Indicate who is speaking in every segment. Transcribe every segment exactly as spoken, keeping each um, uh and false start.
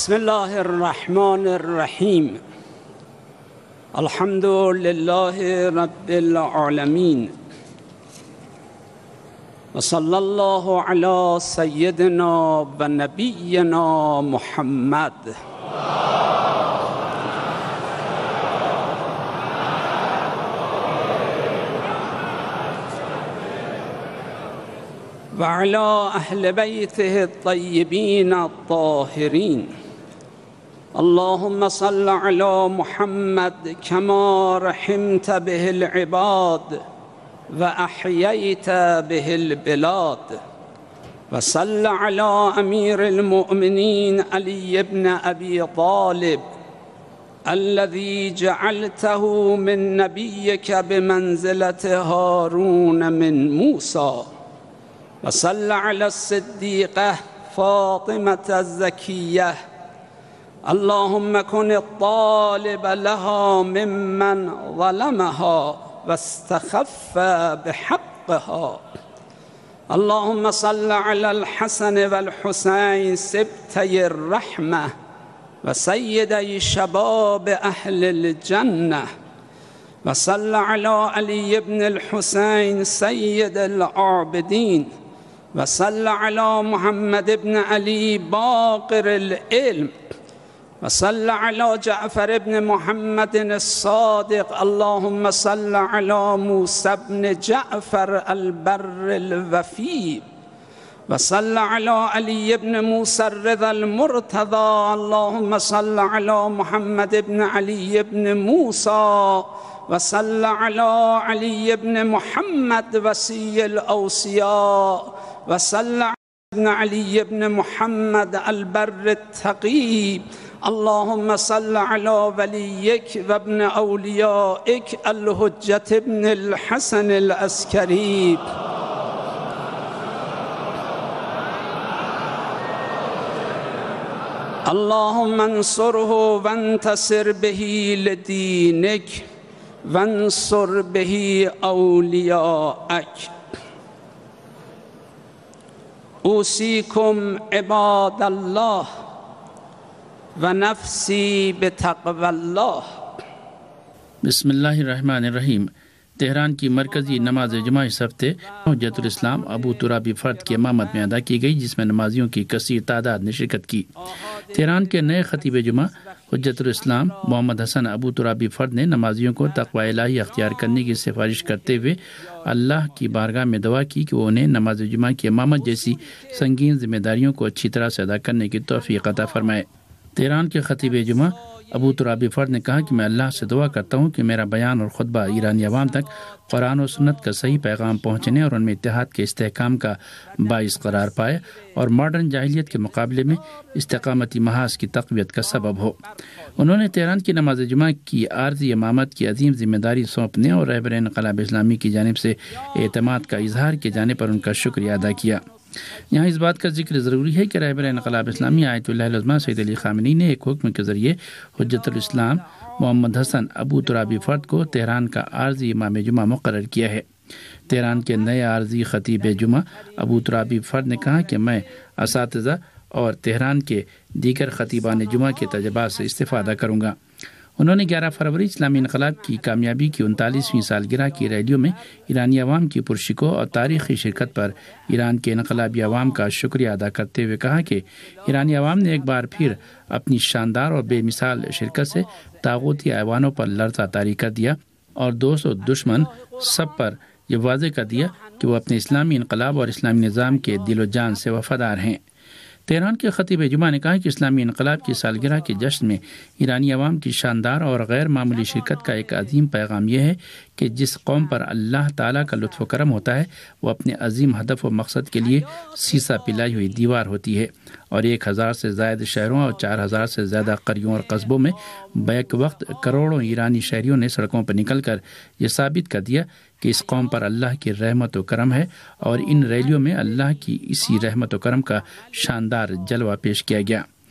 Speaker 1: بسم الله الرحمن الرحیم. الحمد لله رب العالمین و صلی الله علی سیدنا و نبینا محمد. و علی اهل بیته الطیبین الطاهرین. اللهم صل علی محمد کما رحمت به العباد و احییت به البلاد. و صل علی امیر المؤمنین علی بن ابی طالب الذي جعلته من نبیک بمنزلة هارون من موسی. و صل علی الصدیقة فاطمة الزکیة اللهم كن الطالب لها ممن ظلمها واستخف بحقها. اللهم صل على الحسن والحسين سبتي الرحمة وسيدي شباب أهل الجنة. وصل على علي بن الحسين سيد العابدين. وصل على محمد بن علي باقر العلم. وصل على جعفر بن محمد الصادق. اللهم صل على موسى بن جعفر البر الوفي. وصل على علي بن موسى الرضا المرتضى. اللهم صل على محمد بن علي بن موسى. وصل على علي بن محمد وصي الأوصياء. وصل على ابن علي بن محمد البر التقي. اللهم صل على وليك وابن أوليائك الحجة بن الحسن العسكري. اللهم انصره وانتصر به لدينك وانصر به أولياءك. أوصيكم عباد الله و نفسی بتقوی اللہ.
Speaker 2: بسم اللہ الرحمن الرحیم. تہران کی مرکزی نماز جمعہ اس ہفتے حجت الاسلام ابو ترابی فرد کی امامت میں ادا کی گئی، جس میں نمازیوں کی کثیر تعداد نے شرکت کی. تہران کے نئے خطیب جمعہ حجت الاسلام محمد حسن ابو ترابی فرد نے نمازیوں کو تقوی الہی اختیار کرنے کی سفارش کرتے ہوئے اللہ کی بارگاہ میں دعا کی کہ وہ انہیں نماز جمعہ کی امامت جیسی سنگین ذمہ داریوں کو اچھی طرح سے ادا کرنے کی توفیق عطا فرمائے. تہران کے خطیب جمعہ ابو ترابی فرد نے کہا کہ میں اللہ سے دعا کرتا ہوں کہ میرا بیان اور خطبہ ایرانی عوام تک قرآن و سنت کا صحیح پیغام پہنچنے اور ان میں اتحاد کے استحکام کا باعث قرار پائے اور ماڈرن جاہلیت کے مقابلے میں استقامتی محاذ کی تقویت کا سبب ہو. انہوں نے تہران کی نماز جمعہ کی عارضی امامت کی عظیم ذمہ داری سونپنے اور رہبر انقلاب اسلامی کی جانب سے اعتماد کا اظہار کیے جانے پر ان کا شکریہ ادا کیا. یہاں اس بات کا ذکر ضروری ہے کہ رہبر انقلاب اسلامی آیت اللہ العظمہ سید علی خامنئی نے ایک حکم کے ذریعے حجت الاسلام محمد حسن ابو ترابی فرد کو تہران کا عارضی امام جمعہ مقرر کیا ہے. تہران کے نئے عارضی خطیب جمعہ ابو ترابی فرد نے کہا کہ میں اساتذہ اور تہران کے دیگر خطیبان جمعہ کے تجربات سے استفادہ کروں گا. انہوں نے گیارہ فروری اسلامی انقلاب کی کامیابی کی انتالیسویں سالگرہ کی ریلیوں میں ایرانی عوام کی پرشکو اور تاریخی شرکت پر ایران کے انقلابی عوام کا شکریہ ادا کرتے ہوئے کہا کہ ایرانی عوام نے ایک بار پھر اپنی شاندار اور بے مثال شرکت سے طاغوتی ایوانوں پر لرزہ طاری کر دیا اور دوست و دشمن سب پر یہ واضح کر دیا کہ وہ اپنے اسلامی انقلاب اور اسلامی نظام کے دل و جان سے وفادار ہیں. تہران کے خطیب جمعہ نے کہا کہ اسلامی انقلاب کی سالگرہ کے جشن میں ایرانی عوام کی شاندار اور غیر معمولی شرکت کا ایک عظیم پیغام یہ ہے کہ جس قوم پر اللہ تعالیٰ کا لطف و کرم ہوتا ہے وہ اپنے عظیم ہدف و مقصد کے لیے سیسا پلائی ہوئی دیوار ہوتی ہے. اور ایک ہزار سے زائد شہروں اور چار ہزار سے زیادہ قریوں اور قصبوں میں بیک وقت کروڑوں ایرانی شہریوں نے سڑکوں پر نکل کر یہ ثابت کر دیا کہ اس قوم پر اللہ کی رحمت و کرم ہے، اور ان ریلیوں میں اللہ کی اسی رحمت و کرم کا شاندار جلوہ پیش کیا گیا.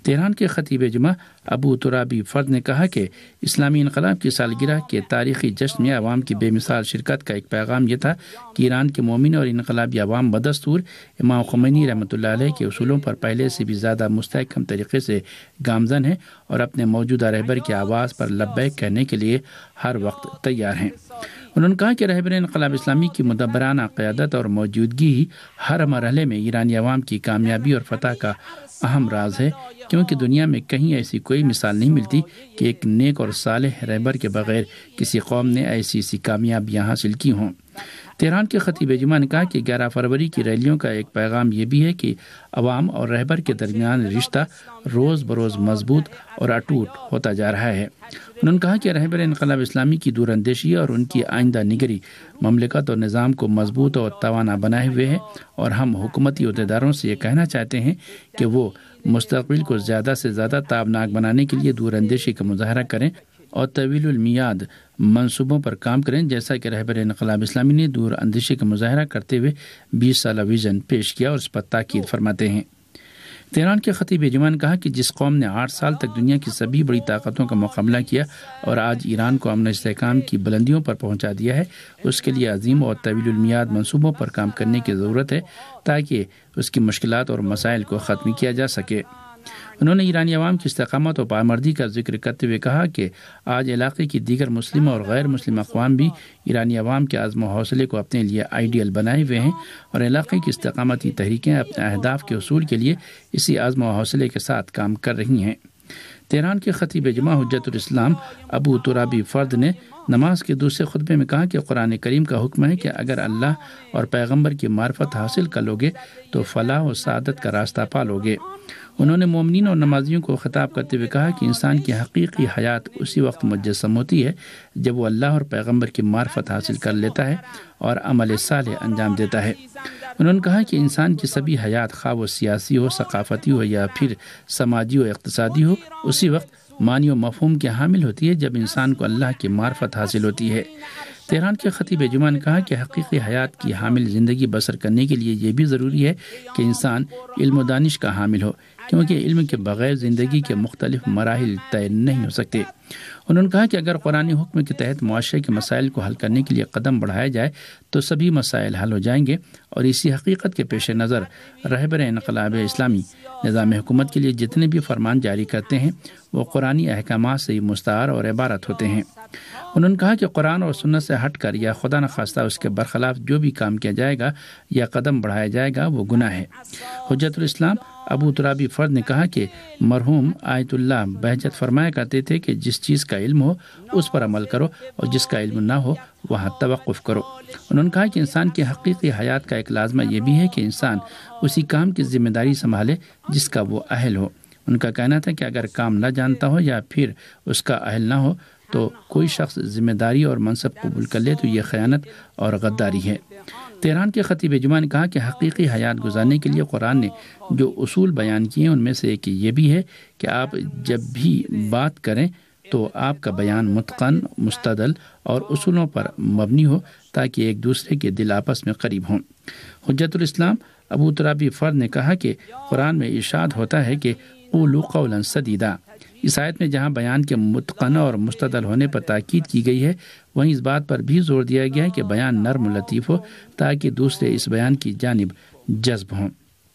Speaker 2: تہران کے خطیب جمعہ ابو ترابی فرد نے کہا کہ اسلامی انقلاب کی سالگرہ کے تاریخی جشن میں عوام کی بے مثال شرکت کا ایک پیغام یہ تھا کہ ایران کے مومن اور انقلابی عوام بدستور امام خمینی رحمۃ اللہ علیہ کے اصولوں پر پہلے سے بھی زیادہ مستحکم طریقے سے گامزن ہیں اور اپنے موجودہ رہبر کی آواز پر لبیک کہنے کے لیے ہر وقت تیار ہیں۔ انہوں نے کہا کہ رہبر انقلاب اسلامی کی مدبرانہ قیادت اور موجودگی ہی ہر مرحلے میں ایرانی عوام کی کامیابی اور فتح کا اہم راز ہے، کیونکہ دنیا میں کہیں ایسی کوئی مثال نہیں ملتی کہ ایک نیک اور صالح رہبر کے بغیر کسی قوم نے ایسی سی کامیابیاں حاصل کی ہوں۔ تہران کے خطیب جمعہ نے کہا کہ گیارہ فروری کی ریلیوں کا ایک پیغام یہ بھی ہے کہ عوام اور رہبر کے درمیان رشتہ روز بروز مضبوط اور اٹوٹ ہوتا جا رہا ہے۔ انہوں نے کہا کہ رہبر انقلاب اسلامی کی دور اندیشی اور ان کی آئندہ نگری مملکت اور نظام کو مضبوط اور توانا بنائے ہوئے ہے، اور ہم حکومتی عہدیداروں سے یہ کہنا چاہتے ہیں کہ وہ مستقبل کو زیادہ سے زیادہ تابناک بنانے کے لیے دور اندیشی کا مظاہرہ کریں اور طویل المیاد منصوبوں پر کام کریں، جیسا کہ رہبر انقلاب اسلامی نے دور اندیشی کا مظاہرہ کرتے ہوئے بیس سالہ ویژن پیش کیا اور اس پر تاکید فرماتے ہیں۔ تہران کے خطیب جمعہ نے کہا کہ جس قوم نے آٹھ سال تک دنیا کی سبھی بڑی طاقتوں کا مقابلہ کیا اور آج ایران کو امن استحکام کی بلندیوں پر پہنچا دیا ہے، اس کے لیے عظیم اور طویل المیاد منصوبوں پر کام کرنے کی ضرورت ہے تاکہ اس کی مشکلات اور مسائل کو ختم کیا جا سکے۔ انہوں نے ایرانی عوام کی استقامت اور پامردی کا ذکر کرتے ہوئے کہا کہ آج علاقے کی دیگر مسلم اور غیر مسلم اقوام بھی ایرانی عوام کے عزم و حوصلے کو اپنے لیے آئیڈیل بنائے ہوئے ہیں، اور علاقے کی استقامتی تحریکیں اپنے اہداف کے حصول کے لیے اسی عزم و حوصلے کے ساتھ کام کر رہی ہیں۔ تہران کے خطیب جمعہ حجت الاسلام ابو ترابی فرد نے نماز کے دوسرے خطبے میں کہا کہ قرآن کریم کا حکم ہے کہ اگر اللہ اور پیغمبر کی معرفت حاصل کر لوگے تو فلاح و سعادت کا راستہ پالوگے۔ انہوں نے مومنین اور نمازیوں کو خطاب کرتے ہوئے کہا کہ انسان کی حقیقی حیات اسی وقت مجسم ہوتی ہے جب وہ اللہ اور پیغمبر کی معرفت حاصل کر لیتا ہے اور عمل صالح انجام دیتا ہے۔ انہوں نے کہا کہ انسان کی سبھی حیات خواہ وہ سیاسی ہو، ثقافتی ہو یا پھر سماجی و اقتصادی ہو، اسی وقت معنی و مفہوم کے حامل ہوتی ہے جب انسان کو اللہ کی معرفت حاصل ہوتی ہے۔ تہران کے خطیب جمعہ نے کہا کہ حقیقی حیات کی حامل زندگی بسر کرنے کے لیے یہ بھی ضروری ہے کہ انسان علم و دانش کا حامل ہو، کیونکہ علم کے بغیر زندگی کے مختلف مراحل طے نہیں ہو سکتے۔ انہوں نے کہا کہ اگر قرآن حکم کے تحت معاشرے کے مسائل کو حل کرنے کے لیے قدم بڑھایا جائے تو سبھی مسائل حل ہو جائیں گے، اور اسی حقیقت کے پیش نظر رہبر انقلاب اسلامی نظام حکومت کے لیے جتنے بھی فرمان جاری کرتے ہیں وہ قرآنی احکامات سے مستعار اور عبارت ہوتے ہیں۔ انہوں نے کہا کہ قرآن اور سنت سے ہٹ کر یا خدا نخواستہ اس کے برخلاف جو بھی کام کیا جائے گا یا قدم بڑھایا جائے گا وہ گناہ ہے۔ حجت الاسلام ابو ترابی فرد نے کہا کہ مرحوم آیت اللہ بہجت فرمایا کرتے تھے کہ جس چیز کا علم ہو اس پر عمل کرو اور جس کا علم نہ ہو وہاں توقف کرو۔ انہوں نے کہا کہ انسان کی حقیقی حیات کا ایک لازمہ یہ بھی ہے کہ انسان اسی کام کی ذمہ داری سنبھالے جس کا وہ اہل ہو۔ ان کا کہنا تھا کہ اگر کام نہ جانتا ہو یا پھر اس کا اہل نہ ہو تو کوئی شخص ذمہ داری اور منصب قبول کر لے تو یہ خیانت اور غداری ہے۔ تہران کے خطیب جمعہ نے کہا کہ حقیقی حیات گزارنے کے لیے قرآن نے جو اصول بیان کیے ان میں سے ایک یہ بھی ہے کہ آپ جب بھی بات کریں تو آپ کا بیان متقن، مستدل اور اصولوں پر مبنی ہو تاکہ ایک دوسرے کے دل آپس میں قریب ہوں۔ حجت الاسلام ابو ترابی فرد نے کہا کہ قرآن میں ارشاد ہوتا ہے کہ قولوا قولا سدیدا۔ اس آیت میں جہاں بیان کے متقن اور مستدل ہونے پر تاکید کی گئی ہے وہیں اس بات پر بھی زور دیا گیا ہے کہ بیان نرم و لطیف ہو تاکہ دوسرے اس بیان کی جانب جذب ہوں۔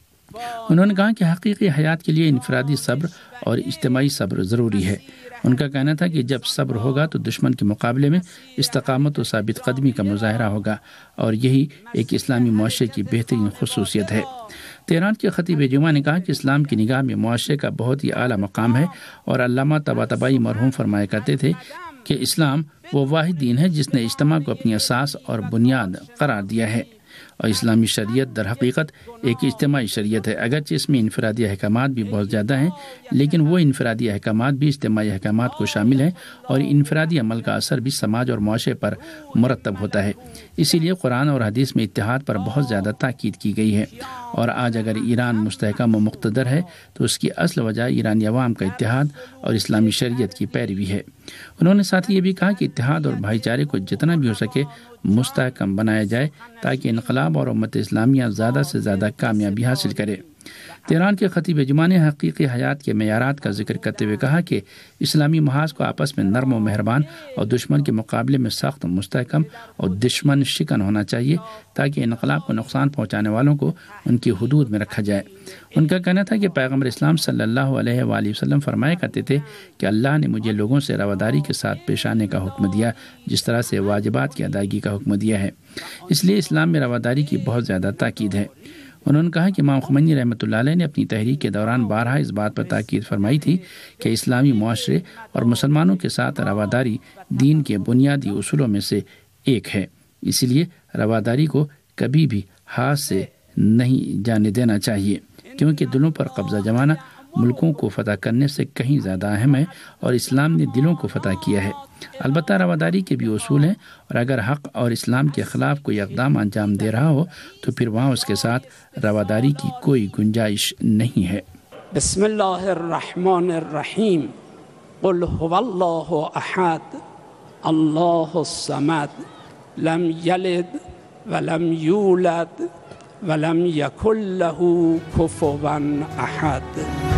Speaker 2: انہوں نے کہا کہ حقیقی حیات کے لیے انفرادی صبر اور اجتماعی صبر ضروری ہے۔ ان کا کہنا تھا کہ جب صبر ہوگا تو دشمن کے مقابلے میں استقامت و ثابت قدمی کا مظاہرہ ہوگا، اور یہی ایک اسلامی معاشرے کی بہترین خصوصیت ہے۔ تہران کے خطیب جمعہ نے کہا کہ اسلام کی نگاہ میں معاشرے کا بہت ہی اعلیٰ مقام ہے، اور علامہ طباطبائی مرحوم فرمایا کرتے تھے کہ اسلام وہ واحد دین ہے جس نے اجتماع کو اپنی اساس اور بنیاد قرار دیا ہے، اور اسلامی شریعت در حقیقت ایک اجتماعی شریعت ہے۔ اگرچہ اس میں انفرادی احکامات بھی بہت زیادہ ہیں، لیکن وہ انفرادی احکامات بھی اجتماعی احکامات کو شامل ہیں، اور انفرادی عمل کا اثر بھی سماج اور معاشرے پر مرتب ہوتا ہے۔ اسی لیے قرآن اور حدیث میں اتحاد پر بہت زیادہ تاکید کی گئی ہے، اور آج اگر ایران مستحکم و مقتدر ہے تو اس کی اصل وجہ ایرانی عوام کا اتحاد اور اسلامی شریعت کی پیروی ہے۔ انہوں نے ساتھ یہ بھی کہا کہ اتحاد اور بھائی چارے کو جتنا بھی ہو سکے مستحکم بنایا جائے تاکہ انقلاب اور امت اسلامیہ زیادہ سے زیادہ کامیابی حاصل کرے۔ تہران کے خطیب جمعہ نے حقیقی حیات کے معیارات کا ذکر کرتے ہوئے کہا کہ اسلامی محاذ کو آپس میں نرم و مہربان اور دشمن کے مقابلے میں سخت مستحکم اور دشمن شکن ہونا چاہیے تاکہ انقلاب کو نقصان پہنچانے والوں کو ان کی حدود میں رکھا جائے۔ ان کا کہنا تھا کہ پیغمبر اسلام صلی اللہ علیہ وآلہ وسلم فرمایا کرتے تھے کہ اللہ نے مجھے لوگوں سے رواداری کے ساتھ پیش آنے کا حکم دیا جس طرح سے واجبات کی ادائیگی کا حکم دیا ہے، اس لیے اسلام میں رواداری کی بہت زیادہ تاکید ہے۔ انہوں نے کہا کہ امام خمینی رحمۃ اللہ علیہ نے اپنی تحریک کے دوران بارہا اس بات پر تاکید فرمائی تھی کہ اسلامی معاشرے اور مسلمانوں کے ساتھ رواداری دین کے بنیادی اصولوں میں سے ایک ہے، اسی لیے رواداری کو کبھی بھی ہاتھ سے نہیں جانے دینا چاہیے، کیونکہ دلوں پر قبضہ جمانا ملکوں کو فتح کرنے سے کہیں زیادہ اہم ہے اور اسلام نے دلوں کو فتح کیا ہے۔ البتہ رواداری کے بھی اصول ہیں، اور اگر حق اور اسلام کے خلاف کوئی اقدام انجام دے رہا ہو تو پھر وہاں اس کے ساتھ رواداری کی کوئی گنجائش نہیں ہے۔
Speaker 1: بسم اللہ الرحمن الرحیم، قل هو اللہ احد اللہ الصمد لم یلد ولم یولد ولم یکن له کفوا احد۔